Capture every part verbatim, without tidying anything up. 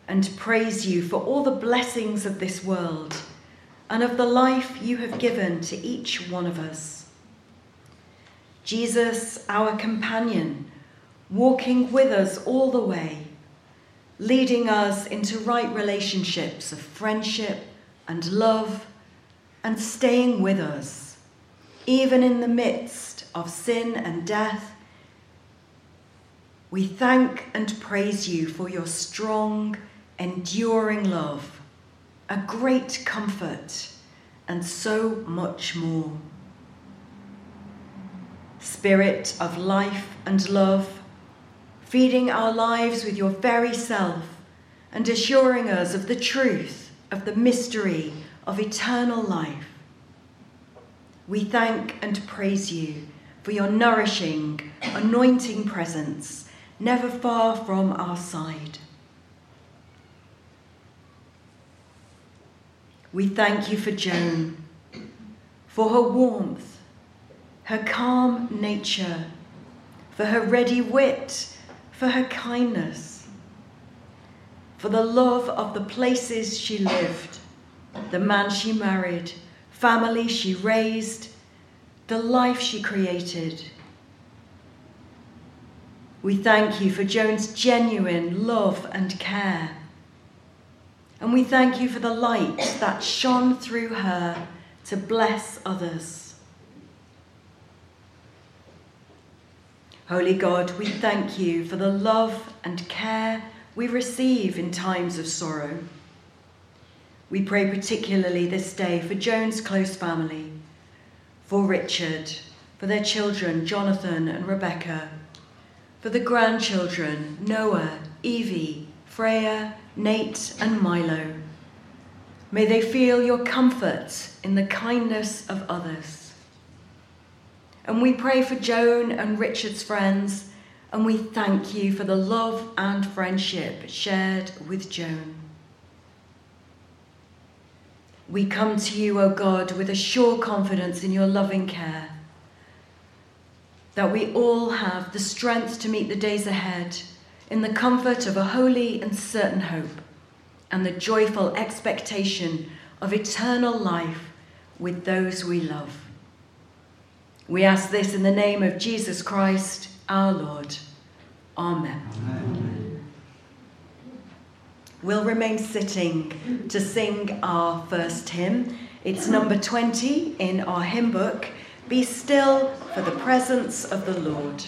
and praise you for all the blessings of this world and of the life you have given to each one of us. Jesus, our companion, walking with us all the way, leading us into right relationships of friendship and love, and staying with us, even in the midst of sin and death. We thank and praise you for your strong, enduring love, a great comfort, and so much more. Spirit of life and love, feeding our lives with your very self and assuring us of the truth of the mystery of eternal life. We thank and praise you for your nourishing, anointing presence, never far from our side. We thank you for Joan, for her warmth, her calm nature, for her ready wit, for her kindness, for the love of the places she lived, the man she married, family she raised, the life she created. We thank you for Joan's genuine love and care. And we thank you for the light that shone through her to bless others. Holy God, we thank you for the love and care we receive in times of sorrow. We pray particularly this day for Joan's close family, for Richard, for their children, Jonathan and Rebecca, for the grandchildren, Noah, Evie, Freya, Nate and Milo. May they feel your comfort in the kindness of others. And we pray for Joan and Richard's friends, and we thank you for the love and friendship shared with Joan. We come to you, O God, with a sure confidence in your loving care, that we all have the strength to meet the days ahead in the comfort of a holy and certain hope and the joyful expectation of eternal life with those we love. We ask this in the name of Jesus Christ, our Lord. Amen. Amen. We'll remain sitting to sing our first hymn. It's number twenty in our hymn book, Be Still for the Presence of the Lord.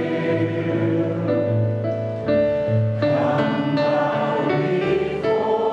Come bow before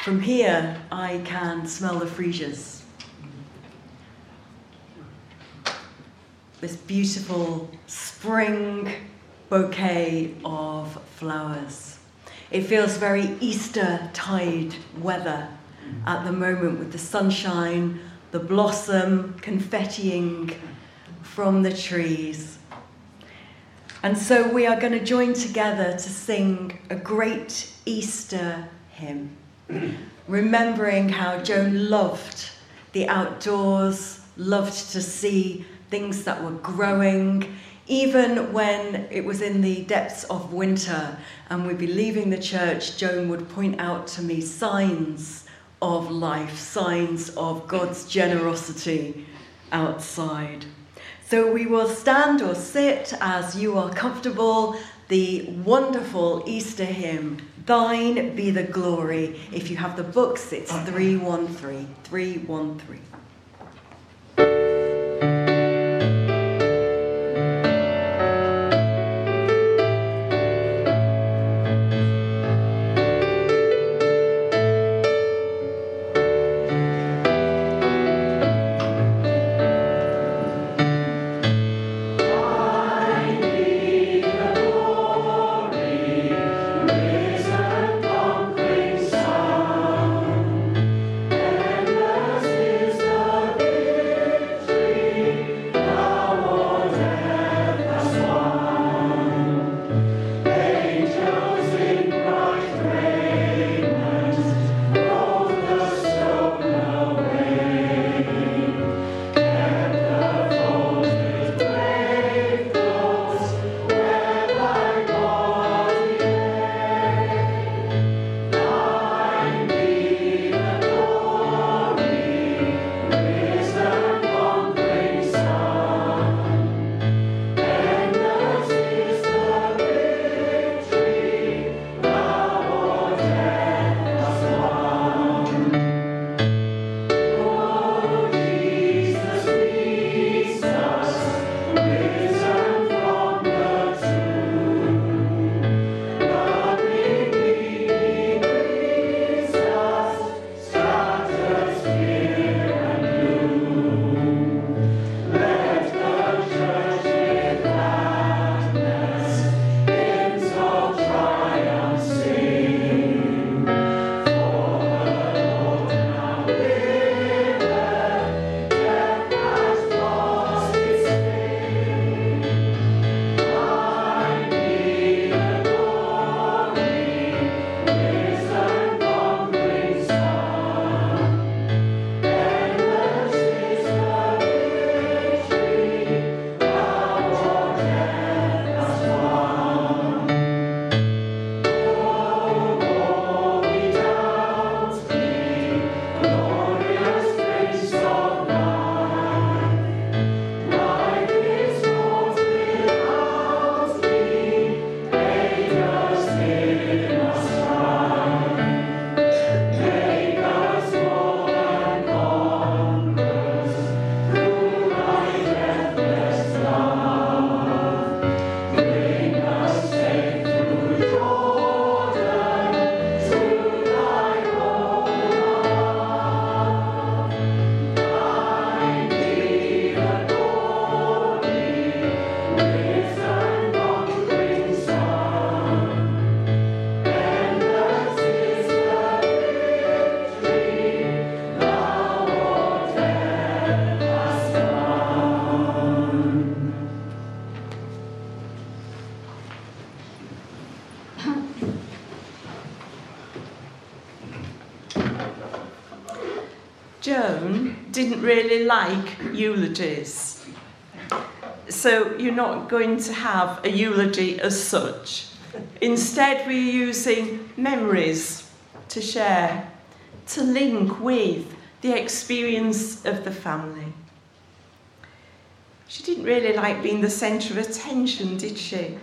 From here, I can smell the freesias. This beautiful spring bouquet of flowers. It feels very Easter-tide weather at the moment, with the sunshine, the blossom confettiing from the trees. And so we are going to join together to sing a great Easter hymn, remembering how Joan loved the outdoors, loved to see things that were growing, even when it was in the depths of winter and we'd be leaving the church. Joan would point out to me signs of life, signs of God's generosity outside. So we will stand or sit as you are comfortable, the wonderful Easter hymn, Thine Be the Glory. If you have the books, it's three one three, three one three. Joan didn't really like eulogies. So you're not going to have a eulogy as such. Instead, we're using memories to share, to link with the experience of the family. She didn't really like being the centre of attention, did she?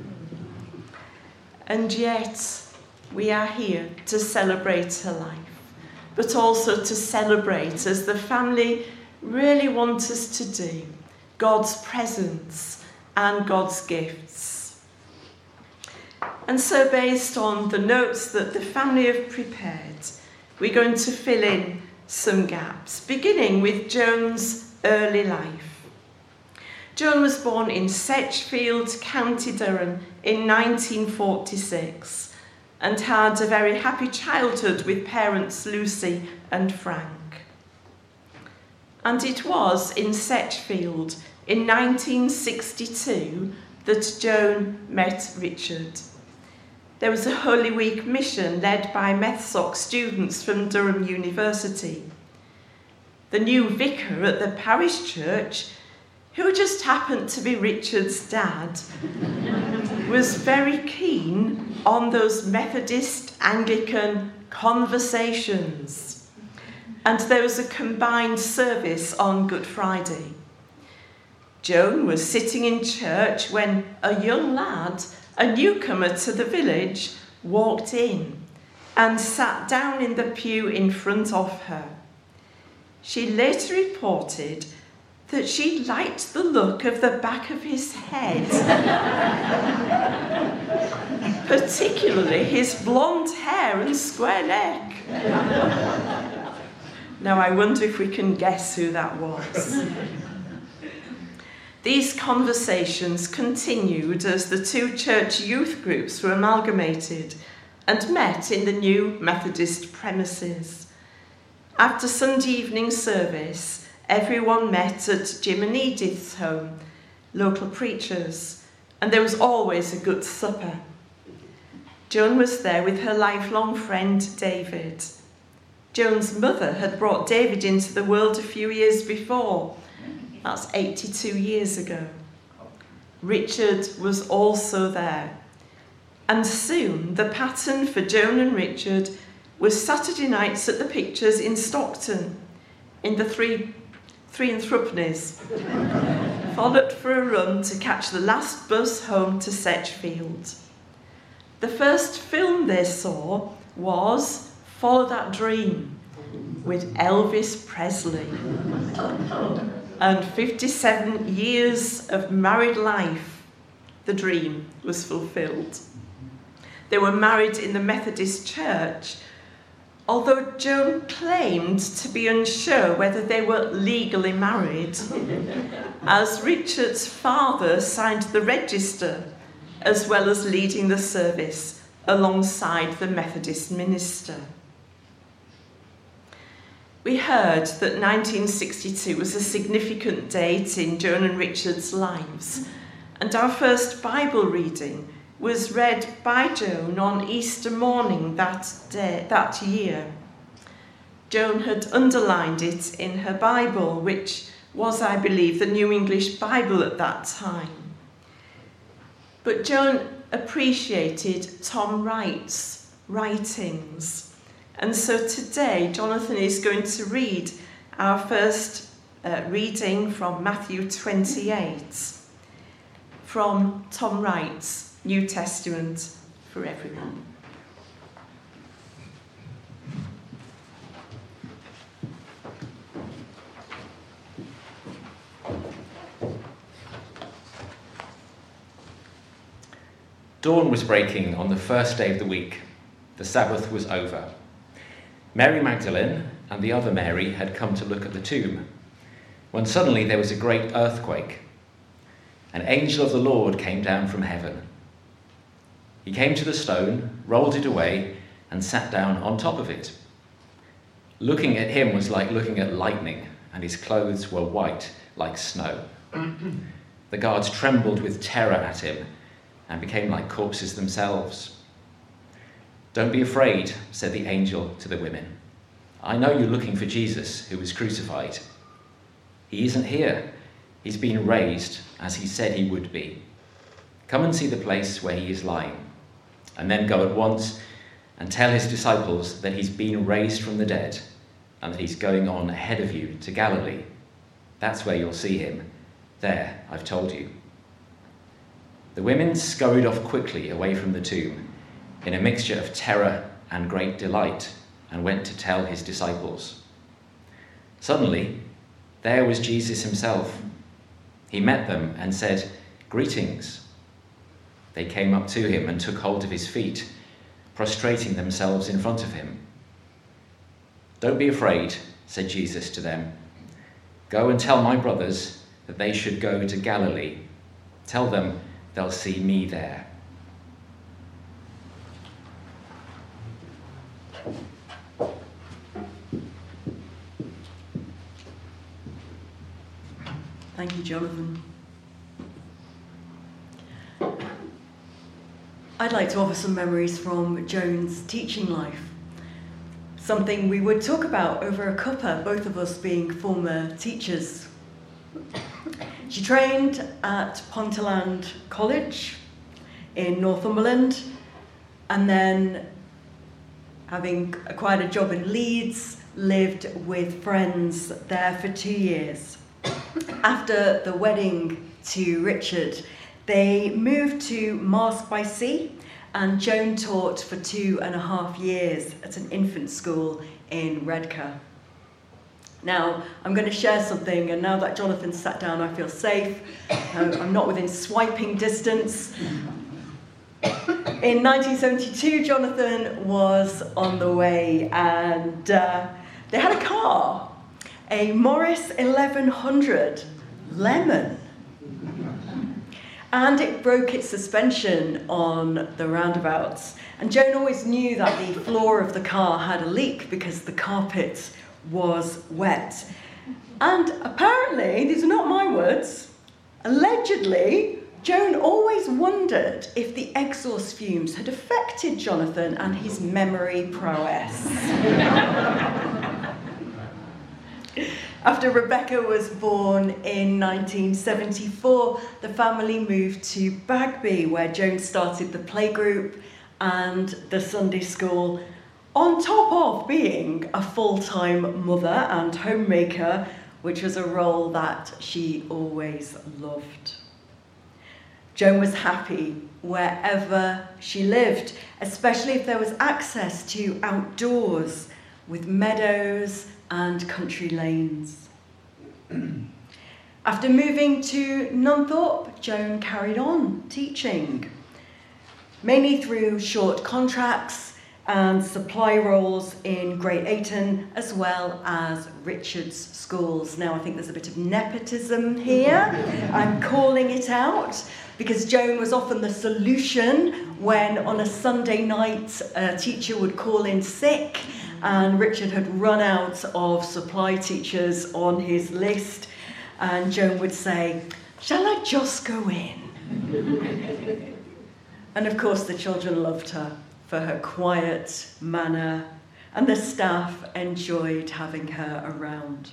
And yet, we are here to celebrate her life, but also to celebrate, as the family really want us to do, God's presence and God's gifts. And so, based on the notes that the family have prepared, we're going to fill in some gaps, beginning with Joan's early life. Joan was born in Setchfield, County Durham in nineteen forty-six and had a very happy childhood with parents Lucy and Frank. And it was in Setchfield in nineteen sixty-two that Joan met Richard. There was a Holy Week mission led by Methsoc students from Durham University. The new vicar at the parish church, who just happened to be Richard's dad, was very keen on those Methodist Anglican conversations. And there was a combined service on Good Friday. Joan was sitting in church when a young lad, a newcomer to the village, walked in and sat down in the pew in front of her. She later reported that she liked the look of the back of his head, particularly his blonde hair and square neck. Now I wonder if we can guess who that was. These conversations continued as the two church youth groups were amalgamated and met in the new Methodist premises. After Sunday evening service, everyone met at Jim and Edith's home, local preachers, and there was always a good supper. Joan was there with her lifelong friend David. Joan's mother had brought David into the world a few years before. That's eighty-two years ago. Richard was also there. And soon the pattern for Joan and Richard was Saturday nights at the Pictures in Stockton, in the three, three and threepennies, followed for a run to catch the last bus home to Setchfield. The first film they saw was Follow That Dream with Elvis Presley. And fifty-seven years of married life, the dream was fulfilled. They were married in the Methodist Church, although Joan claimed to be unsure whether they were legally married, as Richard's father signed the register, as well as leading the service alongside the Methodist minister. We heard that nineteen sixty-two was a significant date in Joan and Richard's lives, and our first Bible reading was read by Joan on Easter morning that day, that year. Joan had underlined it in her Bible, which was, I believe, the New English Bible at that time. But Joan appreciated Tom Wright's writings. And so today, Jonathan is going to read our first uh, reading from Matthew twenty-eight, from Tom Wright's New Testament for Everyone. Dawn was breaking on the first day of the week. The Sabbath was over. Mary Magdalene and the other Mary had come to look at the tomb, when suddenly there was a great earthquake. An angel of the Lord came down from heaven. He came to the stone, rolled it away, and sat down on top of it. Looking at him was like looking at lightning, and his clothes were white like snow. The guards trembled with terror at him and became like corpses themselves. "Don't be afraid," said the angel to the women. "I know you're looking for Jesus, who was crucified. He isn't here. He's been raised, as he said he would be. Come and see the place where he is lying, and then go at once and tell his disciples that he's been raised from the dead, and that he's going on ahead of you to Galilee. That's where you'll see him. There, I've told you." The women scurried off quickly away from the tomb, in a mixture of terror and great delight, and went to tell his disciples. Suddenly, there was Jesus himself. He met them and said, "Greetings." They came up to him and took hold of his feet, prostrating themselves in front of him. "Don't be afraid," said Jesus to them. "Go and tell my brothers that they should go to Galilee. Tell them they'll see me there." Thank you, Jonathan. I'd like to offer some memories from Joan's teaching life. Something we would talk about over a cuppa, both of us being former teachers. She trained at Ponteland College in Northumberland, and then, having acquired a job in Leeds, lived with friends there for two years. After the wedding to Richard, they moved to Marske by Sea, and Joan taught for two and a half years at an infant school in Redcar. Now, I'm going to share something, and now that Jonathan's sat down, I feel safe. Uh, I'm not within swiping distance. In nineteen seventy-two, Jonathan was on the way, and uh, they had a car, a Morris eleven hundred Lemon. And it broke its suspension on the roundabouts. And Joan always knew that the floor of the car had a leak because the carpet was wet. And apparently, these are not my words, allegedly, Joan always wondered if the exhaust fumes had affected Jonathan and his memory prowess. After Rebecca was born in nineteen seventy-four, the family moved to Bagby, where Joan started the playgroup and the Sunday school, on top of being a full-time mother and homemaker, which was a role that she always loved. Joan was happy wherever she lived, especially if there was access to outdoors with meadows and country lanes. After moving to Nunthorpe, Joan carried on teaching, mainly through short contracts and supply roles in Great Ayton, as well as Richard's schools. Now, I think there's a bit of nepotism here. I'm calling it out, because Joan was often the solution when on a Sunday night a teacher would call in sick, and Richard had run out of supply teachers on his list, and Joan would say, "Shall I just go in?" And of course the children loved her for her quiet manner, and the staff enjoyed having her around.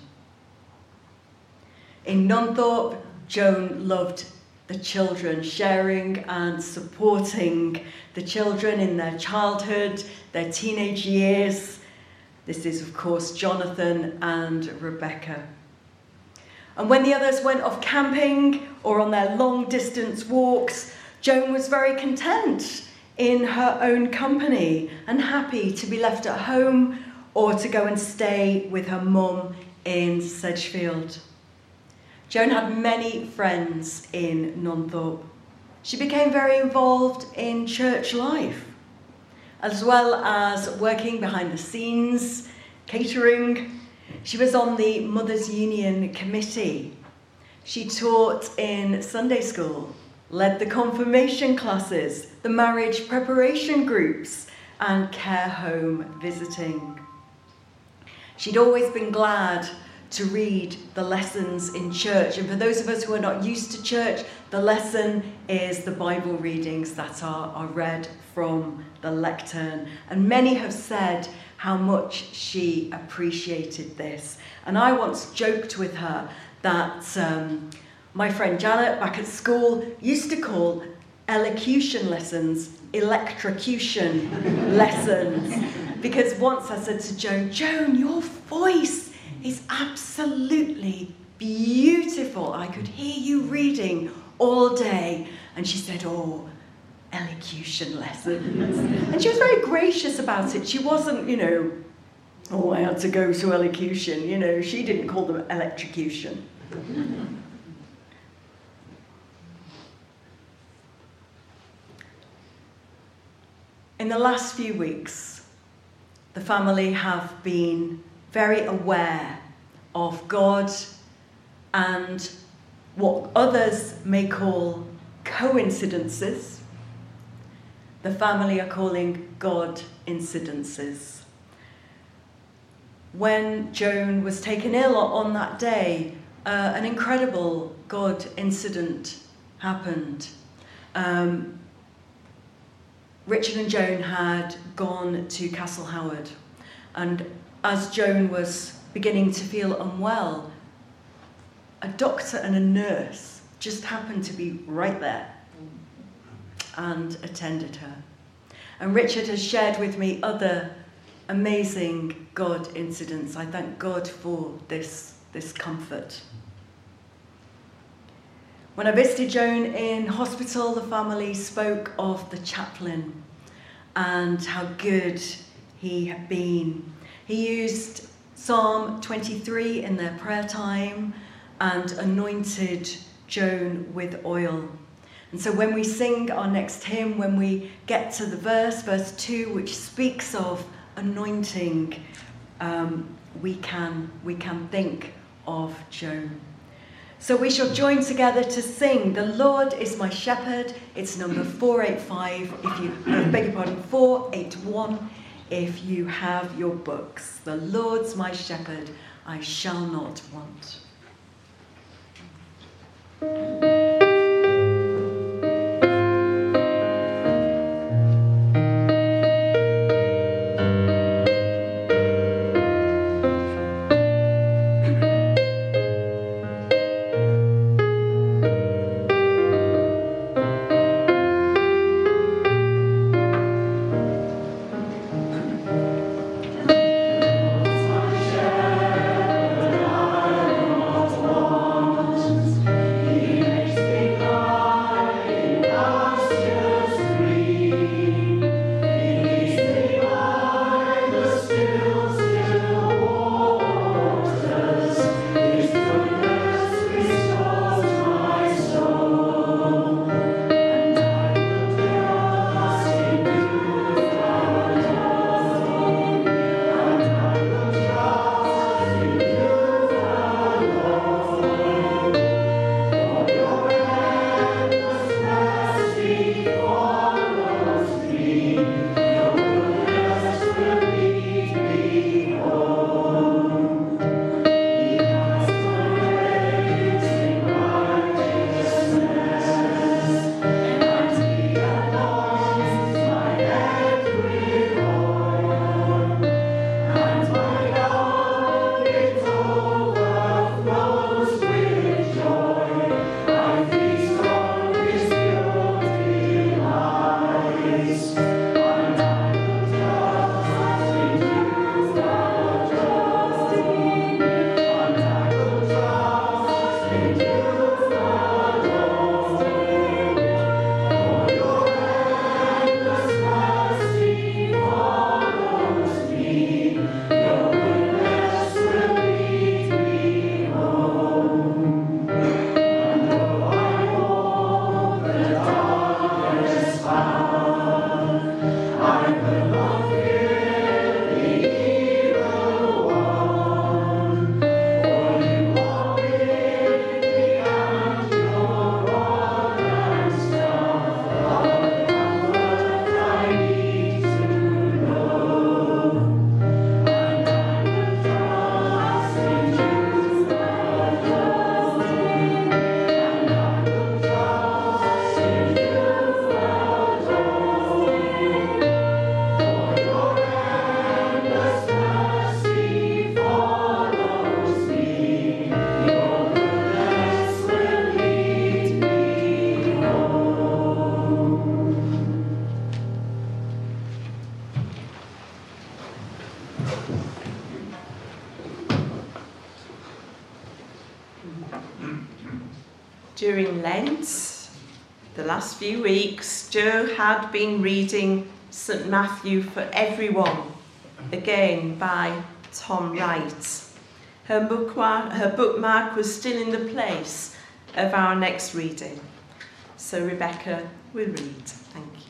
In Nunthorpe, Joan loved the children, sharing and supporting the children in their childhood, their teenage years. This is, of course, Jonathan and Rebecca. And when the others went off camping or on their long-distance walks, Joan was very content in her own company and happy to be left at home or to go and stay with her mum in Sedgefield. Joan had many friends in Nunthorpe. She became very involved in church life, as well as working behind the scenes, catering. She was on the Mothers' Union Committee. She taught in Sunday school, led the confirmation classes, the marriage preparation groups, and care home visiting. She'd always been glad to read the lessons in church. And for those of us who are not used to church, the lesson is the Bible readings that are, are read from the lectern. And many have said how much she appreciated this. And I once joked with her that um, my friend Janet back at school used to call elocution lessons electrocution lessons. Because once I said to Joan, "Joan, your voice is absolutely beautiful. I could hear you reading all day." And she said, "Oh, elocution lessons." And she was very gracious about it. She wasn't, you know, "Oh, I had to go to elocution." You know, she didn't call them electrocution. In the last few weeks, the family have been very aware of God and what others may call coincidences, the family are calling God incidences. When Joan was taken ill on that day, uh, an incredible God incident happened. Um, Richard and Joan had gone to Castle Howard, and as Joan was beginning to feel unwell, a doctor and a nurse just happened to be right there and attended her. And Richard has shared with me other amazing God incidents. I thank God for this, this comfort. When I visited Joan in hospital, the family spoke of the chaplain and how good he had been. He used Psalm twenty-three in their prayer time and anointed Joan with oil. And so when we sing our next hymn, when we get to the verse, verse two, which speaks of anointing, um, we can, we can think of Joan. So we shall join together to sing "The Lord is My Shepherd." It's number four eighty-five, if you, uh, beg your pardon, four eighty-one, if you have your books. "The Lord's my shepherd, I shall not want." During Lent, the last few weeks, Jo had been reading Saint Matthew for Everyone, again by Tom Wright. Her bookmark, her bookmark was still in the place of our next reading. So Rebecca will read. Thank you.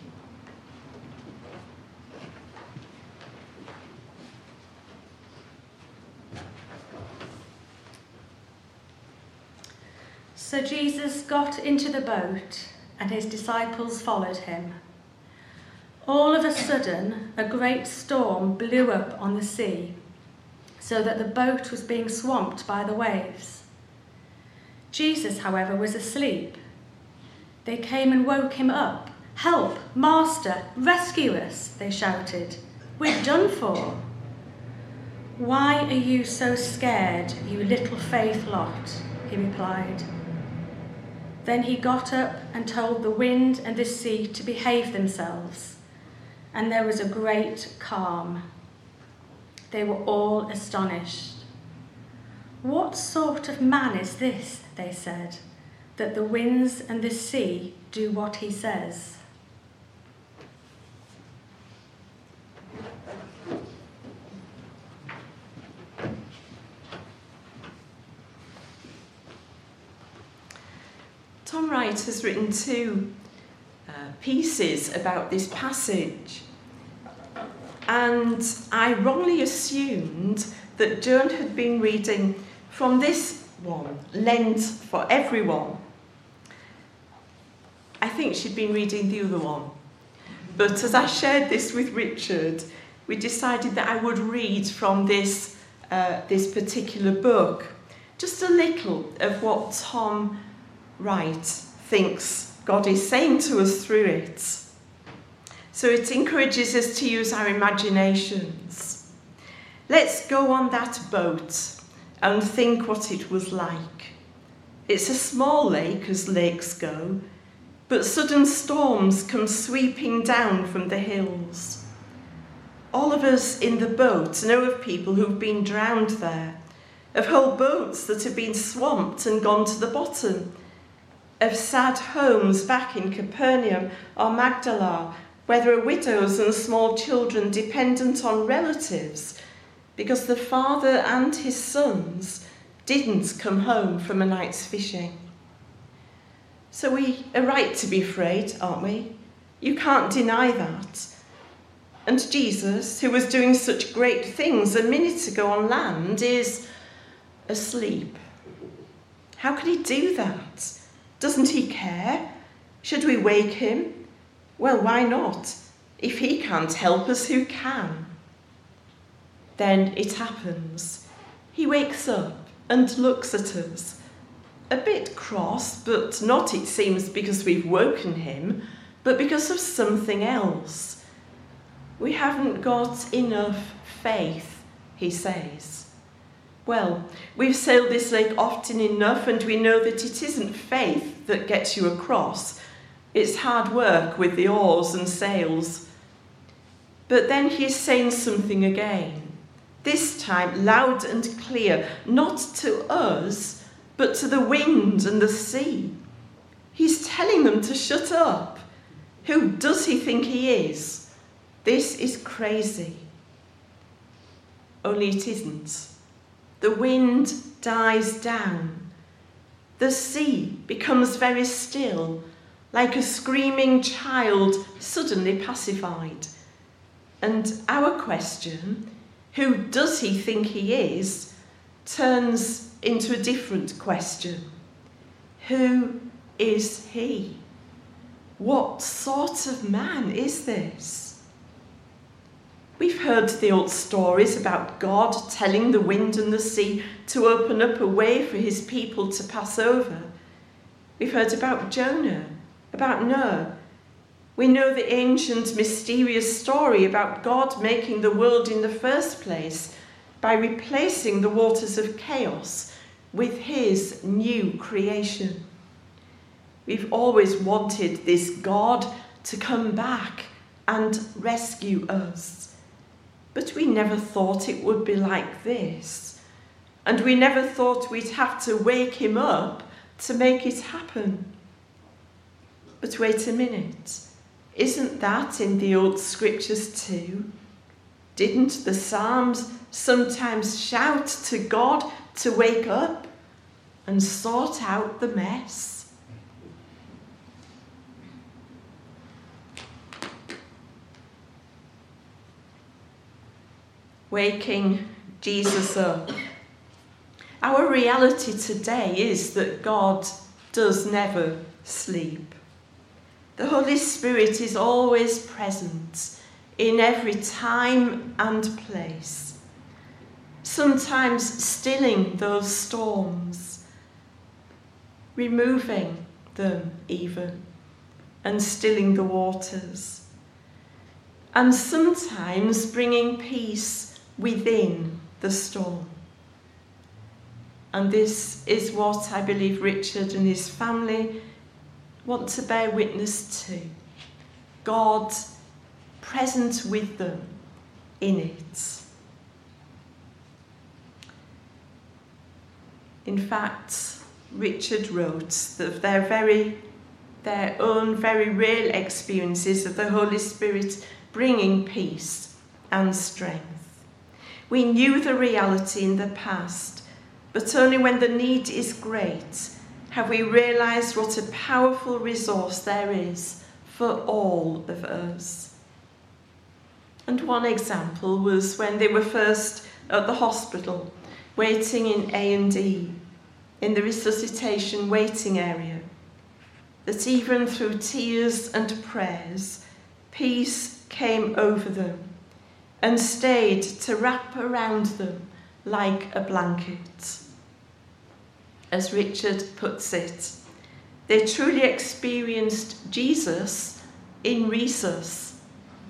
So Jesus got into the boat and his disciples followed him. All of a sudden, a great storm blew up on the sea, so that the boat was being swamped by the waves. Jesus, however, was asleep. They came and woke him up. "Help, Master, rescue us," they shouted. "We're done for." "Why are you so scared, you little faith lot?" he replied. Then he got up and told the wind and the sea to behave themselves, and there was a great calm. They were all astonished. "What sort of man is this," they said, "that the winds and the sea do what he says?" Tom Wright has written two uh, pieces about this passage, and I wrongly assumed that Joan had been reading from this one, Lent for Everyone. I think she'd been reading the other one, but as I shared this with Richard, we decided that I would read from this, uh, this particular book, just a little of what Tom Wright thinks God is saying to us through it. So it encourages us to use our imaginations. Let's go on that boat and think what it was like. It's a small lake, as lakes go, but sudden storms come sweeping down from the hills. All of us in the boat know of people who've been drowned there, of whole boats that have been swamped and gone to the bottom, of sad homes back in Capernaum or Magdala, where there are widows and small children dependent on relatives because the father and his sons didn't come home from a night's fishing. So we are right to be afraid, aren't we? You can't deny that. And Jesus, who was doing such great things a minute ago on land, is asleep. How could he do that? Doesn't he care? Should we wake him? Well, why not? If he can't help us, who can? Then it happens. He wakes up and looks at us. A bit cross, but not, it seems, because we've woken him, but because of something else. We haven't got enough faith, he says. Well, we've sailed this lake often enough and we know that it isn't faith that gets you across. It's hard work with the oars and sails. But then he's saying something again, this time loud and clear, not to us, but to the wind and the sea. He's telling them to shut up. Who does he think he is? This is crazy. Only it isn't. The wind dies down. The sea becomes very still, like a screaming child suddenly pacified. And our question, who does he think he is, turns into a different question. Who is he? What sort of man is this? We've heard the old stories about God telling the wind and the sea to open up a way for his people to pass over. We've heard about Jonah, about Noah. We know the ancient mysterious story about God making the world in the first place by replacing the waters of chaos with his new creation. We've always wanted this God to come back and rescue us. But we never thought it would be like this. And we never thought we'd have to wake him up to make it happen. But wait a minute. Isn't that in the old scriptures too? Didn't the Psalms sometimes shout to God to wake up and sort out the mess? Waking Jesus up. Our reality today is that God does never sleep. The Holy Spirit is always present in every time and place, sometimes stilling those storms, removing them even, and stilling the waters, and sometimes bringing peace within the storm. And this is what I believe Richard and his family want to bear witness to. God present with them in it. In fact, Richard wrote that their very, their own very real experiences of the Holy Spirit bringing peace and strength. We knew the reality in the past, but only when the need is great have we realised what a powerful resource there is for all of us. And one example was when they were first at the hospital, waiting in A and E, in the resuscitation waiting area, that even through tears and prayers, peace came over them and stayed to wrap around them like a blanket. As Richard puts it, they truly experienced Jesus in resus.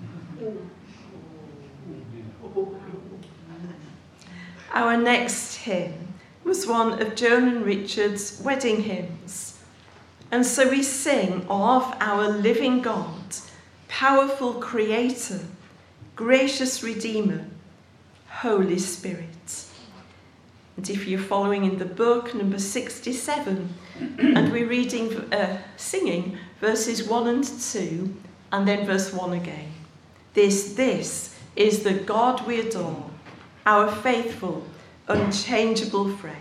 Our next hymn was one of Joan and Richard's wedding hymns. And so we sing of our living God, powerful Creator, gracious Redeemer, Holy Spirit. And if you're following in the book, number sixty-seven, and we're reading, uh, singing verses one and two, and then verse one again. This, this is the God we adore, our faithful, unchangeable friend.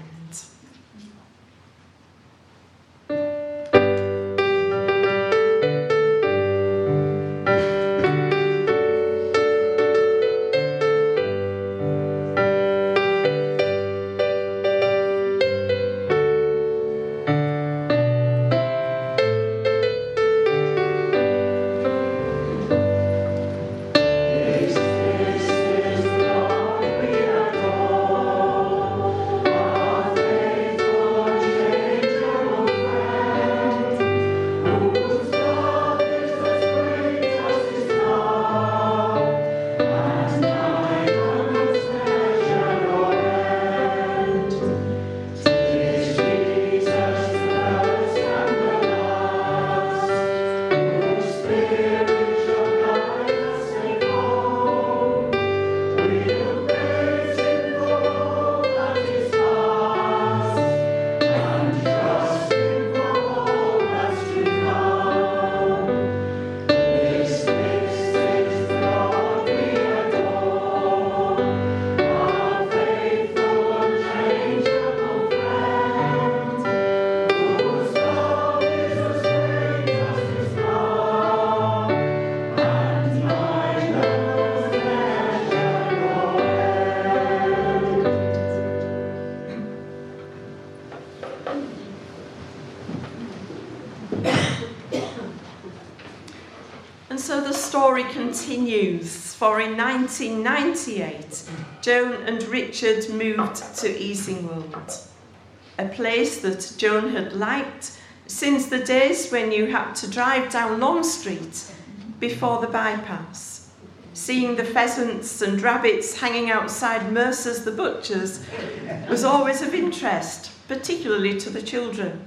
Continues, for in nineteen ninety-eight, Joan and Richard moved to Easingwold, a place that Joan had liked since the days when you had to drive down Long Street before the bypass. Seeing the pheasants and rabbits hanging outside Mercer's the butcher's was always of interest, particularly to the children.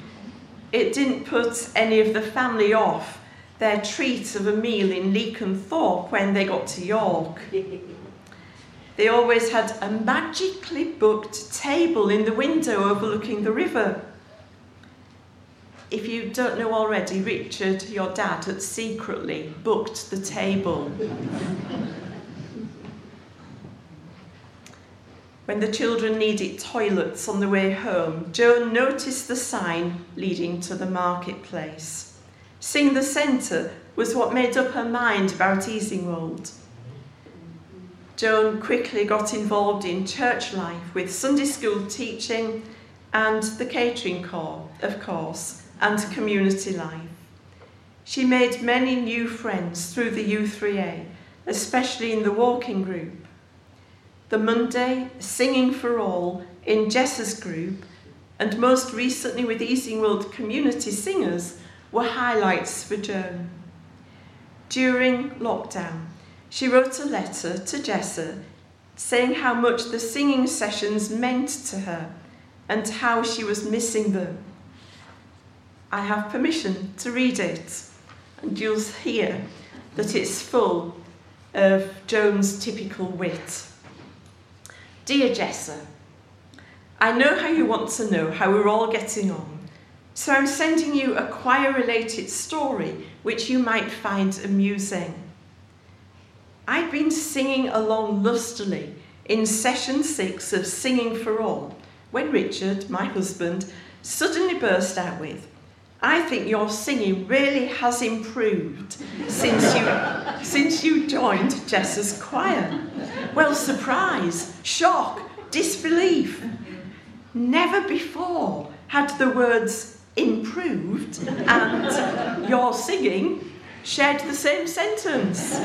It didn't put any of the family off their treat of a meal in Leakin Thorpe when they got to York. They always had a magically booked table in the window overlooking the river. If you don't know already, Richard, your dad, had secretly booked the table. When the children needed toilets on the way home, Joan noticed the sign leading to the marketplace. Seeing the centre was what made up her mind about Easingwold. Joan quickly got involved in church life with Sunday school teaching and the catering corps, of course, and community life. She made many new friends through the U three A, especially in the walking group. The Monday Singing for All in Jess's group, and most recently with Easing World Community Singers, were highlights for Joan. During lockdown, she wrote a letter to Jessa saying how much the singing sessions meant to her and how she was missing them. I have permission to read it, and you'll hear that it's full of Joan's typical wit. Dear Jessa, I know how you want to know how we're all getting on, so I'm sending you a choir-related story which you might find amusing. I'd been singing along lustily in session six of Singing for All when Richard, my husband, suddenly burst out with, I think your singing really has improved since you, since you joined Jessa's choir. Well, surprise, shock, disbelief. Never before had the words improved and your singing shared the same sentence.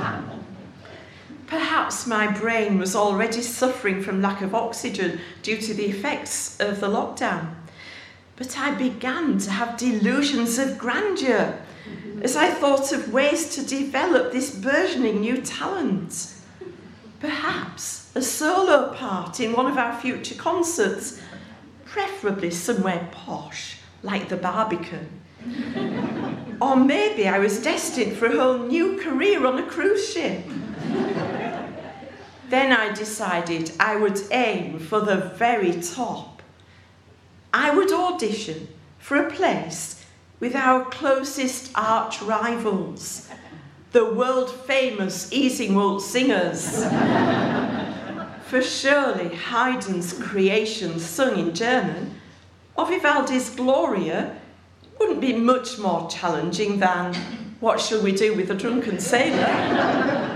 Perhaps my brain was already suffering from lack of oxygen due to the effects of the lockdown. But I began to have delusions of grandeur as I thought of ways to develop this burgeoning new talent. Perhaps a solo part in one of our future concerts, preferably somewhere posh, like the Barbican. Or maybe I was destined for a whole new career on a cruise ship. Then I decided I would aim for the very top. I would audition for a place with our closest arch rivals, the world-famous Easing World Singers. For surely Haydn's Creation sung in German, or Vivaldi's Gloria, wouldn't be much more challenging than What Shall We Do with a Drunken Sailor?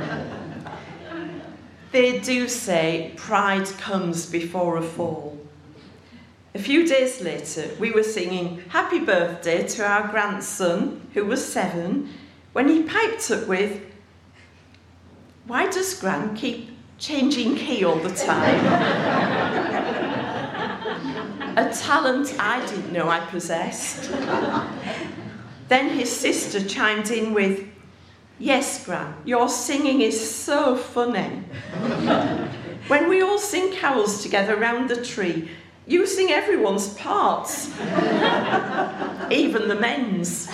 They do say pride comes before a fall. A few days later, we were singing Happy Birthday to our grandson, who was seven, when he piped up with, why does Gran keep changing key all the time? A talent I didn't know I possessed. Then his sister chimed in with, yes, Gran, your singing is so funny. When we all sing carols together round the tree, you sing everyone's parts, even the men's.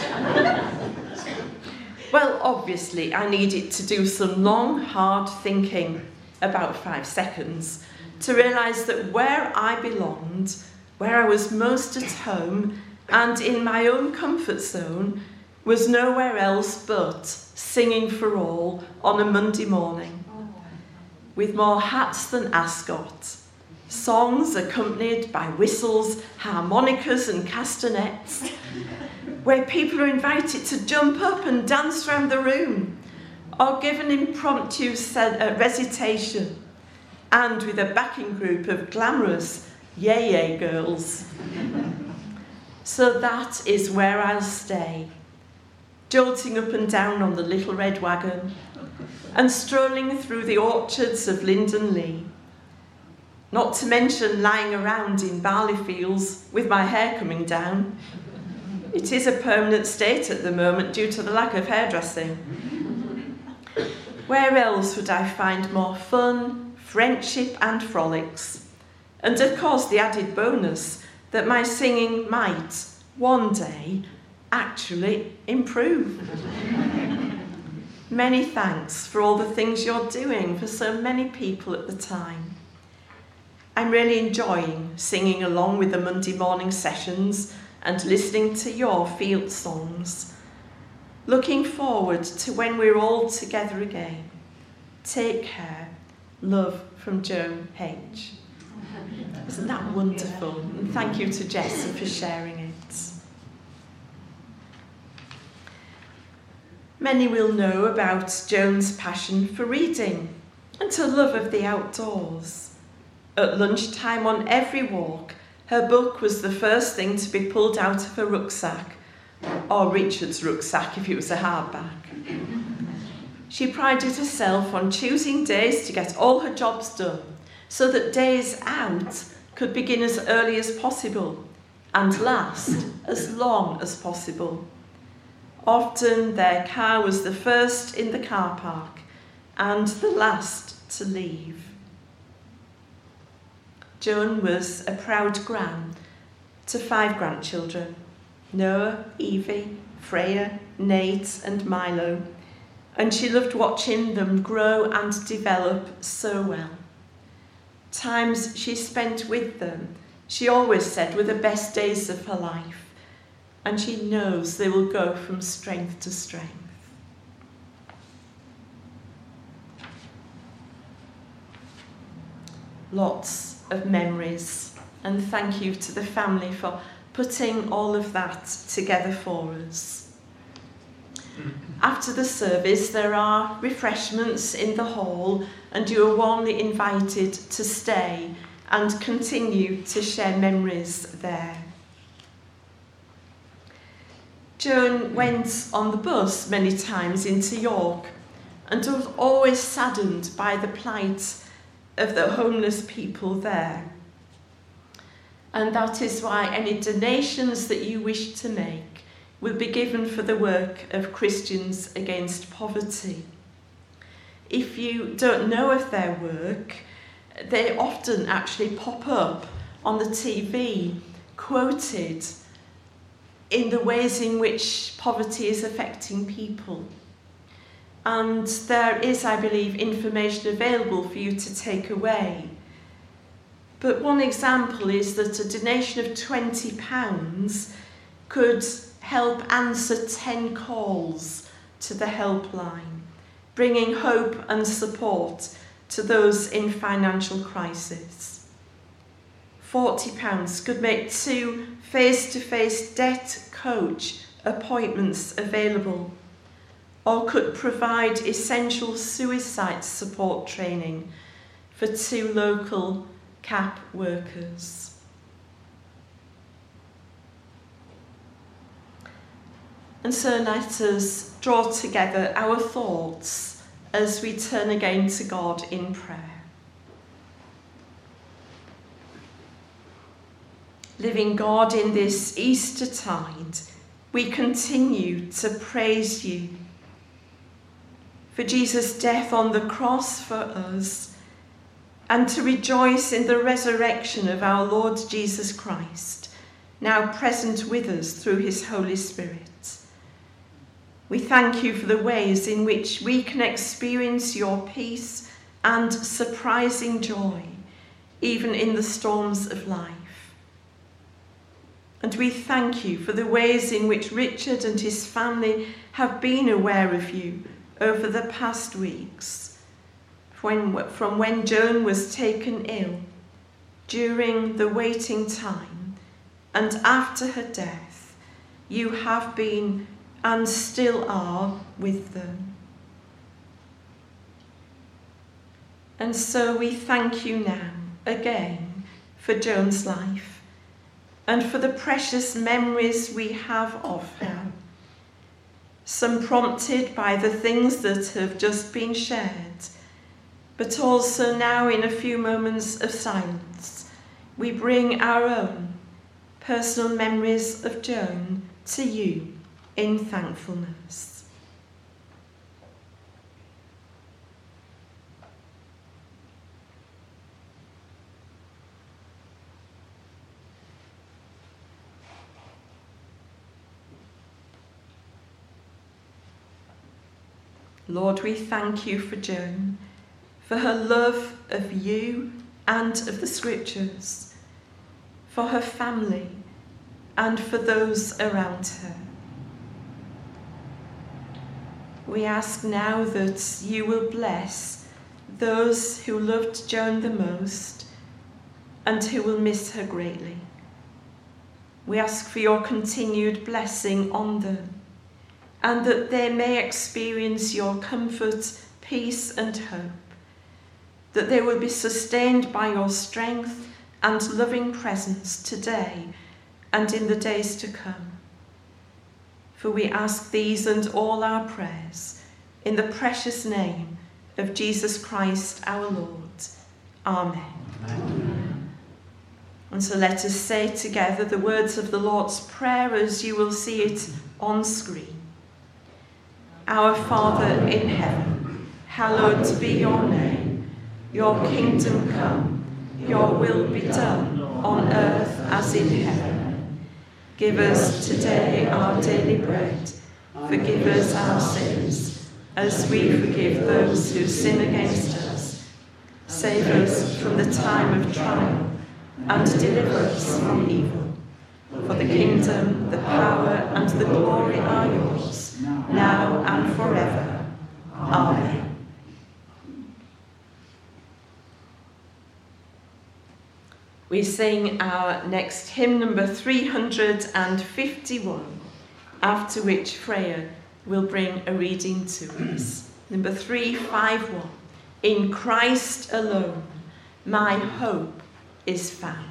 Well, obviously, I needed to do some long, hard thinking, about five seconds, to realise that where I belonged, where I was most at home and in my own comfort zone, was nowhere else but Singing for All on a Monday morning, with more hats than ascot, songs accompanied by whistles, harmonicas and castanets, where people are invited to jump up and dance around the room, or give an impromptu recitation, and with a backing group of glamorous yay-yay girls. So that is where I'll stay, jolting up and down on the little red wagon, and strolling through the orchards of Linden Lea, not to mention lying around in barley fields with my hair coming down. It is a permanent state at the moment due to the lack of hairdressing. Where else would I find more fun, friendship and frolics? And of course the added bonus that my singing might, one day, actually improve. Many thanks for all the things you're doing for so many people at the time. I'm really enjoying singing along with the Monday morning sessions and listening to your field songs. Looking forward to when we're all together again. Take care. Love from Joan H. Isn't that wonderful? And thank you to Jessa for sharing it. Many will know about Joan's passion for reading and her love of the outdoors. At lunchtime on every walk, Her book was the first thing to be pulled out of her rucksack, or Richard's rucksack if it was a hardback. She prided herself on choosing days to get all her jobs done, so that days out could begin as early as possible and last as long as possible. Often their car was the first in the car park and the last to leave. Joan was a proud gran to five grandchildren: Noah, Evie, Freya, Nate and Milo, and she loved watching them grow and develop so well. Times she spent with them, she always said, were the best days of her life, and she knows they will go from strength to strength. Lots of memories, and thank you to the family for putting all of that together for us. After the service, there are refreshments in the hall, and you are warmly invited to stay and continue to share memories there. Joan went on the bus many times into York and was always saddened by the plight of the homeless people there. And that is why any donations that you wish to make will be given for the work of Christians Against Poverty. If you don't know of their work, they often actually pop up on the T V, quoted in the ways in which poverty is affecting people. And there is, I believe, information available for you to take away. But one example is that a donation of twenty pounds could help answer ten calls to the helpline, bringing hope and support to those in financial crisis. forty pounds could make two face-to-face debt coach appointments available, or could provide essential suicide support training for two local C A P workers. And so let us draw together our thoughts as we turn again to God in prayer. Living God, in this Eastertide, we continue to praise you for Jesus' death on the cross for us, and to rejoice in the resurrection of our Lord Jesus Christ, now present with us through his Holy Spirit. We thank you for the ways in which we can experience your peace and surprising joy, even in the storms of life. And we thank you for the ways in which Richard and his family have been aware of you over the past weeks, when, from when Joan was taken ill, during the waiting time, and after her death. You have been and still are with them. And so we thank you now again for Joan's life and for the precious memories we have of her, some prompted by the things that have just been shared, but also now in a few moments of silence, we bring our own personal memories of Joan to you in thankfulness. Lord, we thank you for Joan, for her love of you and of the Scriptures, for her family and for those around her. We ask now that you will bless those who loved Joan the most and who will miss her greatly. We ask for your continued blessing on them, and that they may experience your comfort, peace and hope, that they will be sustained by your strength and loving presence today and in the days to come. For we ask these and all our prayers in the precious name of Jesus Christ our Lord. Amen. Amen. And so let us say together the words of the Lord's Prayer as you will see it on screen. Our Father in heaven, hallowed be your name. Your kingdom come, your will be done on earth as in heaven. Give us today our daily bread. Forgive us our sins, as we forgive those who sin against us. Save us from the time of trial, and deliver us from evil. For the kingdom, the power, and the glory are yours, now and forever. Amen. We sing our next hymn, number three hundred fifty-one, after which Freya will bring a reading to us. Number three fifty-one, In Christ alone, my hope is found.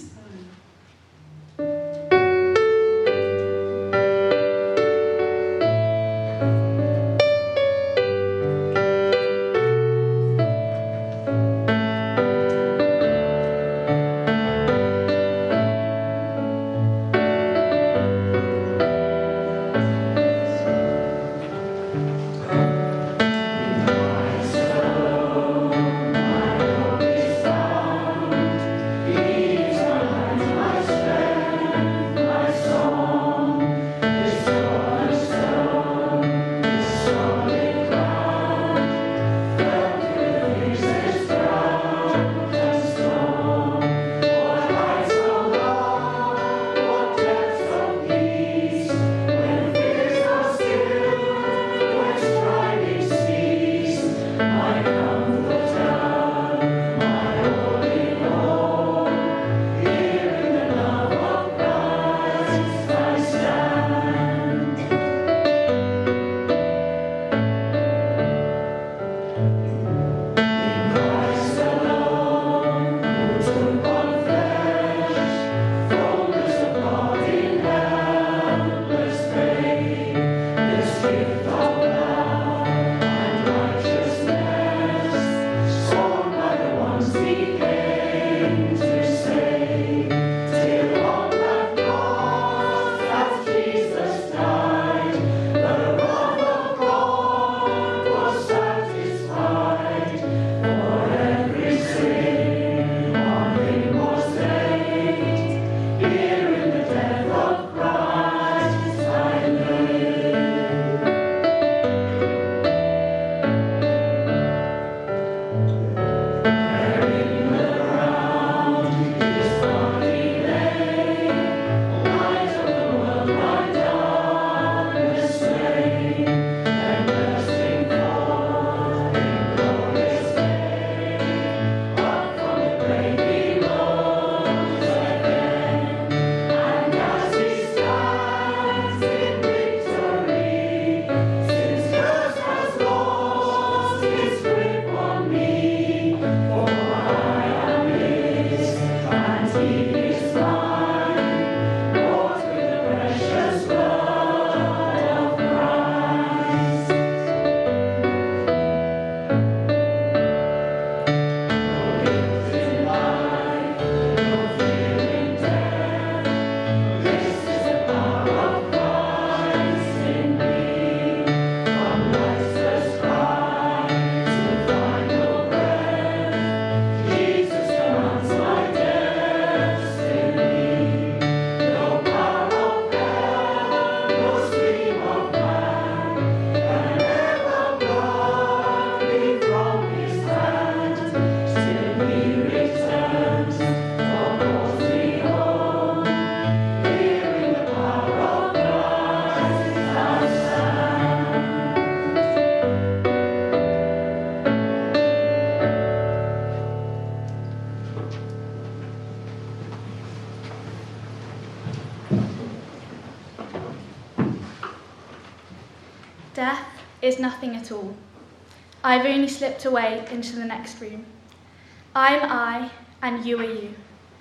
Death is nothing at all. I've only slipped away into the next room. I am I, and you are you.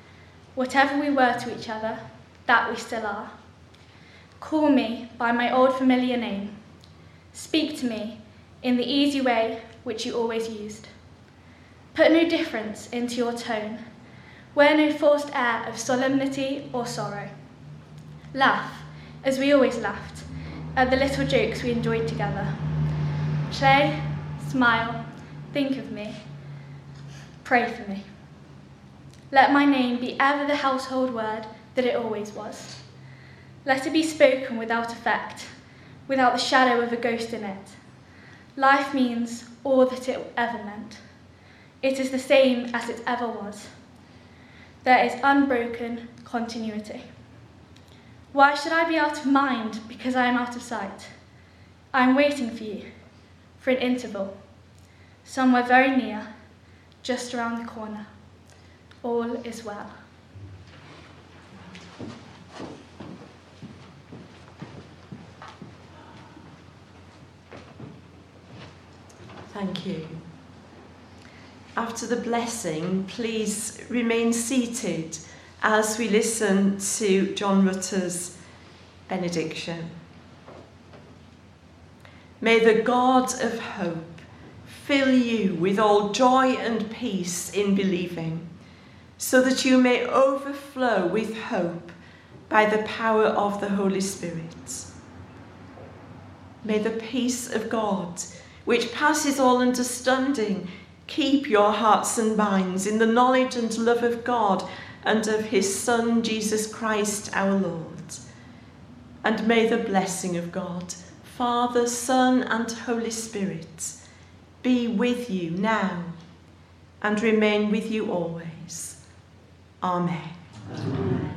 Whatever we were to each other, that we still are. Call me by my old familiar name. Speak to me in the easy way which you always used. Put no difference into your tone. Wear no forced air of solemnity or sorrow. Laugh, as we always laughed, at the little jokes we enjoyed together. Play, smile, think of me. Pray for me. Let my name be ever the household word that it always was. Let it be spoken without effect, without the shadow of a ghost in it. Life means all that it ever meant. It is the same as it ever was. There is unbroken continuity. Why should I be out of mind because I am out of sight? I am waiting for you, for an interval, somewhere very near, just around the corner. All is well. Thank you. After the blessing, please remain seated as we listen to John Rutter's benediction. May the God of hope fill you with all joy and peace in believing, so that you may overflow with hope by the power of the Holy Spirit. May the peace of God, which passes all understanding, keep your hearts and minds in the knowledge and love of God and of his Son, Jesus Christ our Lord. And may the blessing of God, Father, Son, and Holy Spirit be with you now and remain with you always. Amen. Amen.